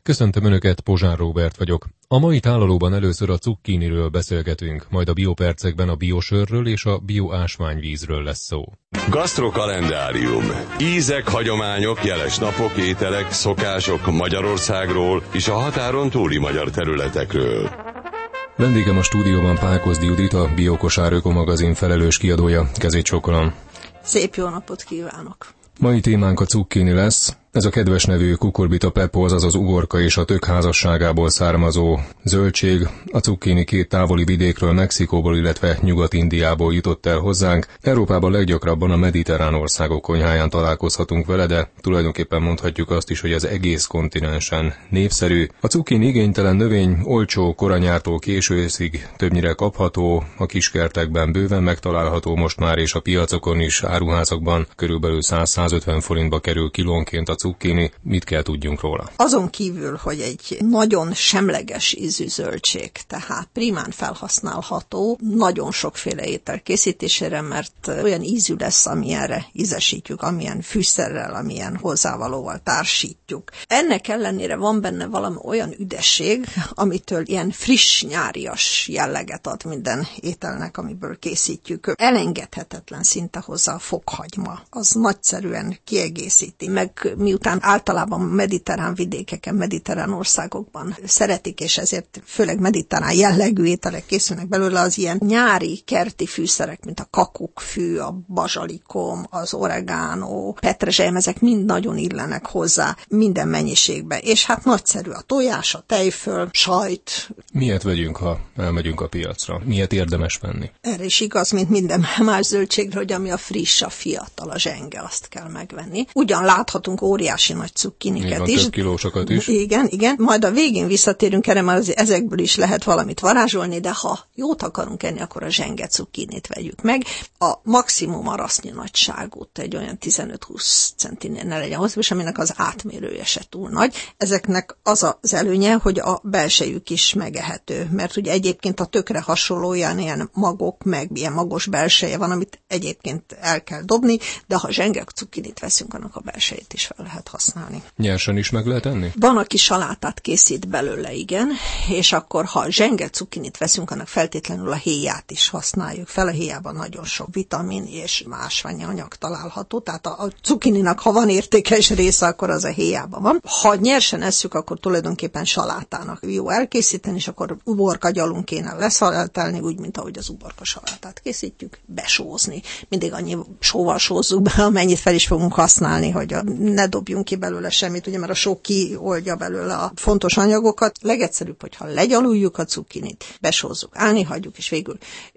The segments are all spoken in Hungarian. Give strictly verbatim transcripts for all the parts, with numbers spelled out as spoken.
Köszöntöm Önöket, Pozsár Róbert vagyok. A mai tálalóban először a cukkiniről beszélgetünk, majd a biopercekben a biosörről és a bioásványvízről lesz szó. Gasztrokalendárium. Ízek, hagyományok, jeles napok, ételek, szokások Magyarországról és a határon túli magyar területekről. Vendégem a stúdióban Pálkozdi Judit, a Biokosár Ökomagazin felelős kiadója. Kezét csókolom. Szép jó napot kívánok! Mai témánk a cukkini lesz. Ez a kedves nevű Cucurbita pepo, azaz az uborka és a tök házasságából származó zöldség. A cukkini két távoli vidékről, Mexikóból, illetve Nyugat-Indiából jutott el hozzánk. Európában leggyakrabban a mediterrán országok konyháján találkozhatunk vele, de tulajdonképpen mondhatjuk azt is, hogy az egész kontinensen népszerű. A cukkini igénytelen növény, olcsó, koranyától késő őszig többnyire kapható, a kiskertekben bőven megtalálható most már, és a piacokon is, áruházakban körülbelül száz-százötven forintba kerül kilónként a cukkini. Mit kell tudjunk róla? Azon kívül, hogy egy nagyon semleges ízű zöldség, tehát primán felhasználható, nagyon sokféle étel készítésére, mert olyan ízű lesz, amilyenre ízesítjük, amilyen fűszerrel, amilyen hozzávalóval társítjuk. Ennek ellenére van benne valami olyan üdesség, amitől ilyen friss, nyárias jelleget ad minden ételnek, amiből készítjük. Elengedhetetlen szinte hozzá a fokhagyma. Az nagyszerűen kiegészíti, meg miután általában mediterrán vidékeken, mediterrán országokban szeretik, és ezért főleg mediterrán jellegű ételek készülnek belőle, az ilyen nyári kerti fűszerek, mint a kakukkfű, a bazsalikom, az oregano, petrezselyem, ezek mind nagyon illenek hozzá minden mennyiségbe. És hát nagyszerű a tojás, a tejföl, sajt. Miért vegyünk, ha elmegyünk a piacra? Miért érdemes venni? Erre is igaz, mint minden más zöldségre, hogy ami a friss, a fiatal, a zsenge, azt kell megvenni. Ugyan láthatunk óriási nagy cukkiniket is. Több kilósokat is. Igen, igen. Majd a végén visszatérünk erre, mert ezekből is lehet valamit varázsolni, de ha jót akarunk enni, akkor a zsenge cukkinit vegyük meg. A maximum arasznyi nagyságút, egy olyan tizenöt-húsz centinél ne legyen hozzá, és aminek az átmérője se túl nagy. Ezeknek az az előnye, hogy a belsejük is megehető, mert ugye egyébként a tökre hasonló ilyen, ilyen magok, meg ilyen magos belseje van, amit egyébként el kell dobni, de ha zsenge cukkinit veszünk, annak a belsejét is fel lehet használni. Nyersen is meg lehet enni? Van, aki salátát készít belőle, igen, és akkor, ha zsenge cukkinit veszünk, annak feltétlenül a héját is használjuk fel. A héjában nagyon sok vitamin és ásványi anyag található, tehát a, a cukkininak, ha van értékes része, akkor az a héjában van. Ha nyersen esszük, akkor tulajdonképpen salátának jó elkészíteni, és akkor uborkagyalunk kéne leszaláltálni, úgy, mint ahogy az uborka salátát készítjük, besózni. Mindig annyi sóval sózzuk be, amennyit fel is fogunk használni, hogy a, ne dobjunk ki belőle semmit, ugye, mert a só kioldja belőle a fontos anyagokat. Legegyszerűbb, hogyha legyaluljuk a cukkinit, besózzuk, állni hagyjuk, és végül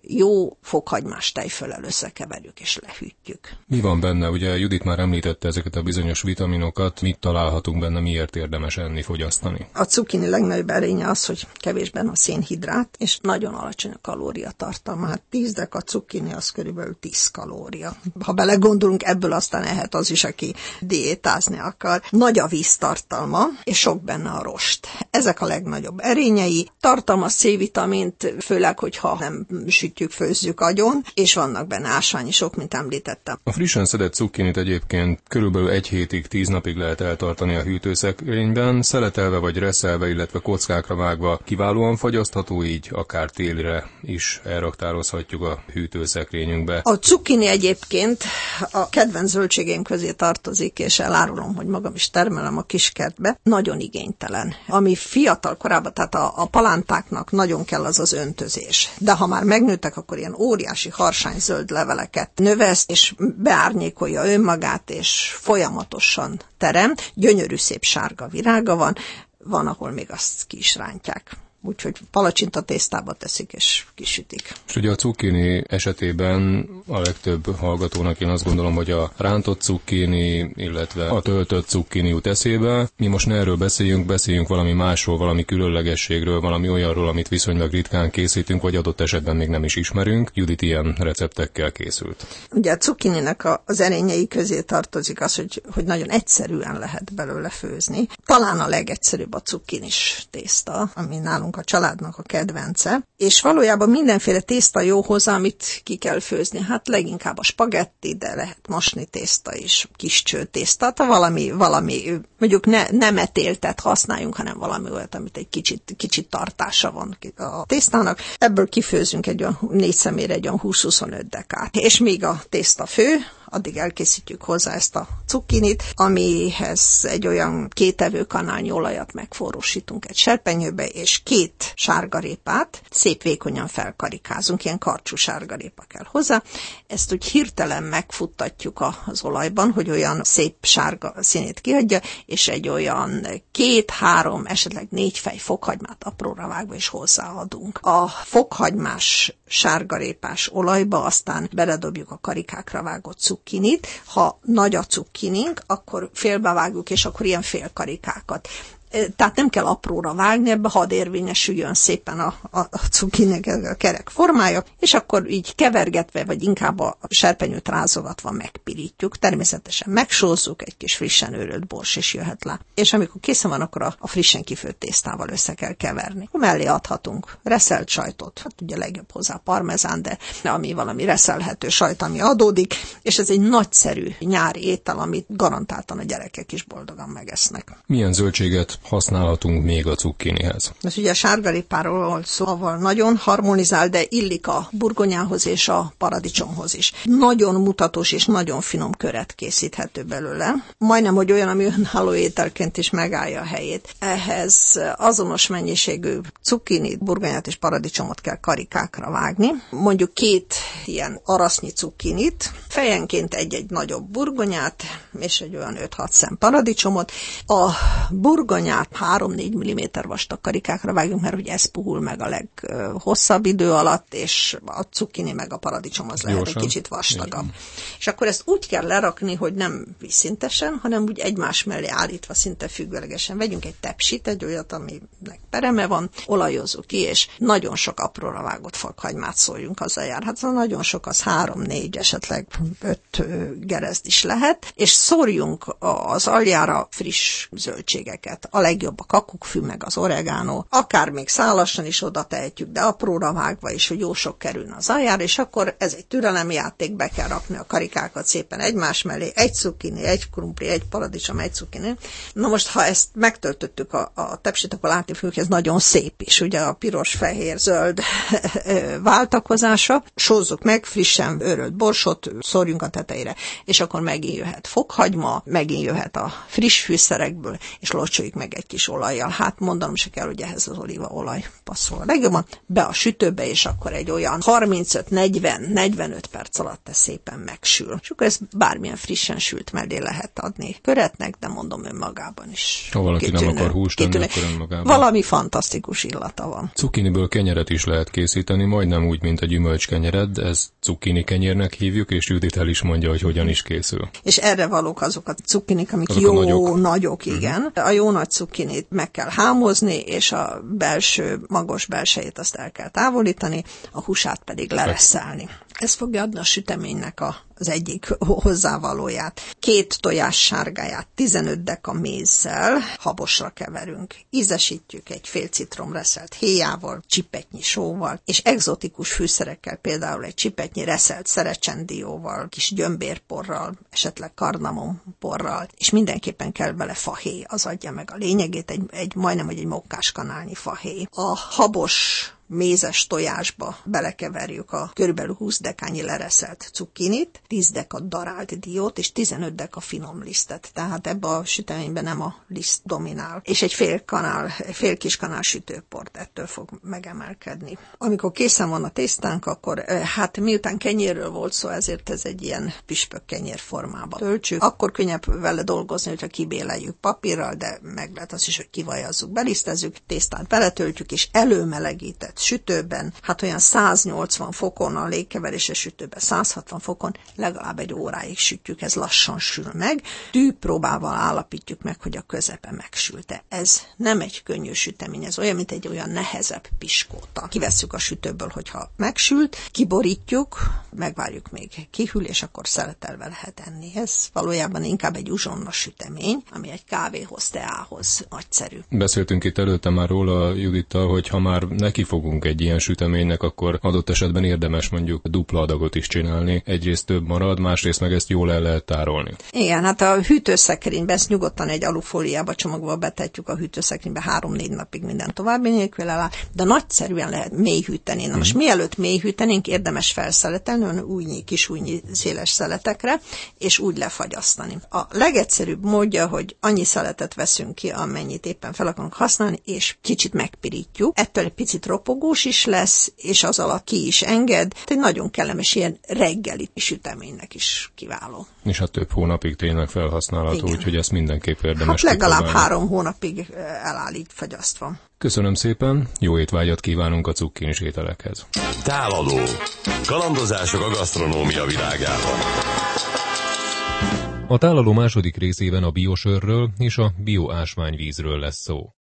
jó fokhagymás tejföllel összekeverjük, és lehűtjük. Mi van benne? Ugye Judit már említette ezeket a bizonyos vitaminokat. Mit találhatunk benne, miért érdemes enni, fogyasztani? A cukkini legnagyobb erénye az, hogy kevés benne a szénhidrát, és nagyon alacsony a kalóriatartalma. Hát tíz deka cukkini, az körülbelül tíz kalória. Ha belegondolunk, ebből aztán ehet az is, aki diétázni akar. Nagy a víztartalma, és sok benne a rost. Ezek a legnagyobb erényei. Tartalmaz C-vitamint, főleg, hogyha nem sütjük, főzzük agyon, és vannak benne ásványi sok, mint említettem. A frissen szedett cukkinit egyébként körülbelül egy hétig, tíz napig lehet eltartani a hűtőszekrényben, szeletelve vagy reszelve, illetve kockákra vágva kiválóan fagyasztható, így akár télre is elraktározhatjuk a hűtőszekrényünkbe. A cukkini egyébként a kedvenc zöldségeim közé tartozik, és elárulom, hogy magam is termelem a kiskertbe, nagyon igénytelen. Ami fiatal korában, tehát a, a palántáknak nagyon kell az az öntözés. De ha már megnőttek, akkor ilyen óriási harsánykzöld leveleket növeszt, és beárnyékolja önmagát, és folyamatosan terem. Gyönyörű szép sárga virága van, van, ahol még azt ki is rántják. Úgyhogy palacsinta tésztába teszik és kisütik. És ugye a cukkini esetében a legtöbb hallgatónak én azt gondolom, hogy a rántott cukkini, illetve a töltött cukkini jut eszébe. Mi most ne erről beszéljünk, beszéljünk valami másról, valami különlegességről, valami olyanról, amit viszonylag ritkán készítünk, vagy adott esetben még nem is ismerünk. Judit ilyen receptekkel készült. Ugye a cukkininek az erényei közé tartozik az, hogy, hogy nagyon egyszerűen lehet belőle főzni. Talán a legegyszerűbb a cukkinis tészta, ami nálunk nálunk a családnak a kedvence, és valójában mindenféle tészta jó hozzá, amit ki kell főzni. Hát leginkább a spagetti, de lehet mosni tészta is, kis csőtészta, tehát valami, valami, mondjuk ne, nem etéltet használjunk, hanem valami olyat, amit egy kicsit, kicsit tartása van a tésztának. Ebből kifőzünk egy olyan négy személyre egy olyan húsz-huszonöt dekát. És még a tészta fő, addig elkészítjük hozzá ezt a cukkinit, amihez egy olyan két evőkanálnyi olajat megforrósítunk egy serpenyőbe, és két sárgarépát szép vékonyan felkarikázunk, ilyen karcsú sárgarépa kell hozzá. Ezt úgy hirtelen megfuttatjuk az olajban, hogy olyan szép sárga színét kiadja, és egy olyan két-három, esetleg négy fej fokhagymát apróra vágva is hozzáadunk. A fokhagymás sárgarépás olajba aztán beledobjuk a karikákra vágott cukkinit. Ha nagy a cukkinink, akkor félbevágjuk, és akkor ilyen félkarikákat. Tehát nem kell apróra vágni, ebbe hadd érvényesüljön szépen a, a, a cukkinek a kerek formája, és akkor így kevergetve, vagy inkább a serpenyőt rázogatva megpirítjuk. Természetesen megsózzuk, egy kis frissen őrölt bors is jöhet le. És amikor készen van, akkor a, a frissen kifőtt tésztával össze kell keverni. Mellé adhatunk reszelt sajtot, hát ugye legjobb hozzá parmezán, de ami valami reszelhető sajt, ami adódik, és ez egy nagyszerű nyári étel, amit garantáltan a gyerekek is boldogan megesznek. Milyen zöldséget használhatunk még a cukkinihez? Ez ugye a sárgarépáról volt szó, ahol nagyon harmonizál, de illik a burgonyához és a paradicsomhoz is. Nagyon mutatós és nagyon finom köret készíthető belőle. Majdnem, hogy olyan, ami önálló ételként is megállja a helyét. Ehhez azonos mennyiségű cukkinit, burgonyát és paradicsomot kell karikákra vágni. Mondjuk két ilyen arasznyi cukkinit, fejenként egy-egy nagyobb burgonyát, és egy olyan öt-hat szem paradicsomot. A burgonyát három-négy milliméter vastag karikákra vágjunk, mert ugye ez puhul meg a leghosszabb idő alatt, és a cukkini meg a paradicsom az lehet egy kicsit vastagabb. Igen. És akkor ezt úgy kell lerakni, hogy nem vízszintesen, hanem úgy egymás mellé állítva, szinte függőlegesen. Vegyünk egy tepsit, egy olyat, aminek pereme van, olajozzuk ki, és nagyon sok apróra vágott fokhagymát szóljunk, azzal jár. Hát nagyon sok, az három-négy, esetleg öt gerezd is lehet, és szórjunk az aljára friss zöldségeket. A legjobb a kakukkfű, meg az oregano, akár még szálasan is oda tehetjük, de apróra vágva is, hogy jó sok kerülne az aljára, és akkor ez egy türelemjáték, be kell rakni a karikákat szépen egymás mellé, egy cukkini, egy krumpli, egy paradicsom, egy cukkini. Na most, ha ezt megtöltöttük a, a tepsit, akkor látni fogjuk, ez nagyon szép is, ugye a piros, fehér, zöld váltakozása. Sózzuk meg, frissen őrölt borsot, szórjunk a tetejére, és akkor megint jöhet fokhagyma, megint jöhet a friss fűszerekből, és locsoljuk meg egy kis olajjal. Hát mondanom se kell, hogy ehhez az olívaolaj passzol a legjobban. Be a sütőbe, és akkor egy olyan harmincöt-negyven-negyvenöt perc alatt ez szépen megsül. És akkor ezt bármilyen frissen sült mellé lehet adni köretnek, de mondom önmagában is. Ha valaki kitűnő, nem akar húst tenni, akkor önmagában. Valami fantasztikus illata van. Cukkiniből kenyeret is lehet készíteni, majdnem úgy, mint a gyümölcskenyeret, ez cukkini kenyérnek hívjuk, és Judit el is mondja, hogy hogyan is készül. És erre valók azok a cukkinik, amik azok jó nagyok, nagyok igen. Uh-huh. A jó nagy cukkinit meg kell hámozni, és a belső, magos belsejét azt el kell távolítani, a húsát pedig lereszelni. Ez fogja adni a süteménynek a, az egyik hozzávalóját. Két tojás sárgáját tizenöt deka mézzel habosra keverünk. Ízesítjük egy fél citrom reszelt héjával, csipetnyi sóval, és egzotikus fűszerekkel, például egy csipetnyi reszelt szerecsendióval, kis gyömbérporral, esetleg kardamomporral, és mindenképpen kell bele fahéj, az adja meg a lényegét, egy, egy majdnem, hogy egy mokkáskanálnyi fahéj. A habos mézes tojásba belekeverjük a körülbelül húsz dekányi lereszelt cukkinit, tíz deka darált diót és tizenöt deka finom lisztet. Tehát ebbe a süteményben nem a liszt dominál. És egy fél kanál, fél kis kanál sütőport ettől fog megemelkedni. Amikor készen van a tésztánk, akkor hát miután kenyérről volt szó, ezért ez egy ilyen püspök kenyér formába töltsük. Akkor könnyebb vele dolgozni, hogyha kibéleljük papírral, de meg lehet az is, hogy kivajazzuk, belisztezzük, tésztát beletöltjük, és előmelegített sütőben, hát olyan száznyolcvan fokon, a légkeveréses sütőben százhatvan fokon legalább egy óráig sütjük, ez lassan sül meg. Tűpróbával állapítjuk meg, hogy a közepe megsült-e. Ez nem egy könnyű sütemény, ez olyan, mint egy olyan nehezebb piskóta. Kivesszük a sütőből, hogyha megsült, kiborítjuk, megvárjuk még kihűl, és akkor szeletelve lehet enni. Ez valójában inkább egy uzsonna sütemény, ami egy kávéhoz, teához nagyszerű. Beszéltünk itt előtte már róla, Judittal, hogy ha már neki fogunk egy ilyen süteménynek, akkor adott esetben érdemes mondjuk dupla adagot is csinálni. Egyrészt több marad, másrészt meg ezt jól el lehet tárolni. Igen, hát a hűtőszekrénybe ezt nyugodtan egy alufóliába csomagba betetjük a hűtőszekrénybe három-négy napig minden további nélkül eláll, de nagyszerűen lehet mélyhűteni. Na most mm. mielőtt mélyhűtenénk, érdemes felszeletelni, olyan újnyi, kis újnyi széles szeletekre, és úgy lefagyasztani. A legegyszerűbb módja, hogy annyi szeletet veszünk ki, amennyit éppen fel akarunk használni, és kicsit megpirítjuk. Ettől egy picit ropogós is lesz, és az alatt ki is enged. Egy nagyon kellemes ilyen reggeli süteménynek is kiváló. És hát több hónapig tényleg felhasználható, úgyhogy ezt mindenképp érdemes. Hát legalább kipróbálni. három hónapig eláll így fagyasztva. Köszönöm szépen, jó étvágyat kívánunk a cukkinis ételekhez. Tálaló. Kalandozások a gasztronómia világában. A tálaló második részében a biosörről és a bioásványvízről lesz szó.